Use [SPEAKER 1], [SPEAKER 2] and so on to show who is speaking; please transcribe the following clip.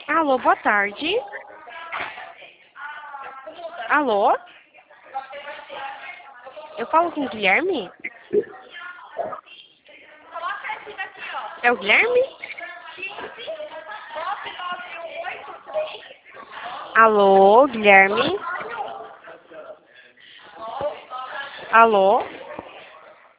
[SPEAKER 1] Alô, boa tarde. Alô? Eu falo com o Guilherme? É o Guilherme? Alô, Guilherme? Alô?